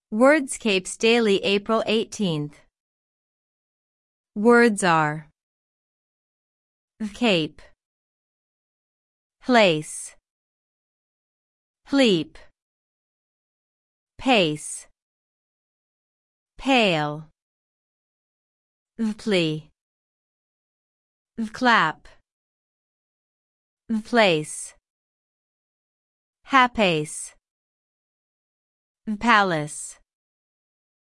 Wordscapes Daily, April 18th. Words are cape, place, pleep, pace, pale, plea, clap, place, hapace, palace.